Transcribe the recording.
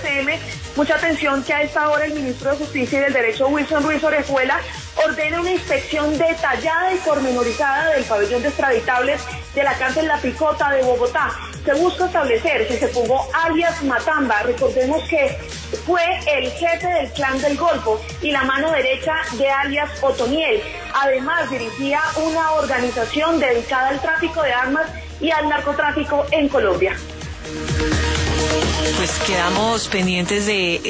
ESM. Mucha atención que a esta hora el ministro de Justicia y del Derecho, Wilson Ruiz Orejuela, ordena una inspección detallada y pormenorizada del pabellón de extraditables de la cárcel La Picota de Bogotá. Se busca establecer si se fugó alias Matamba. Recordemos que fue el jefe del clan del Golfo y la mano derecha de alias Otoniel. Además, dirigía una organización dedicada al tráfico de armas y al narcotráfico en Colombia. Pues quedamos pendientes de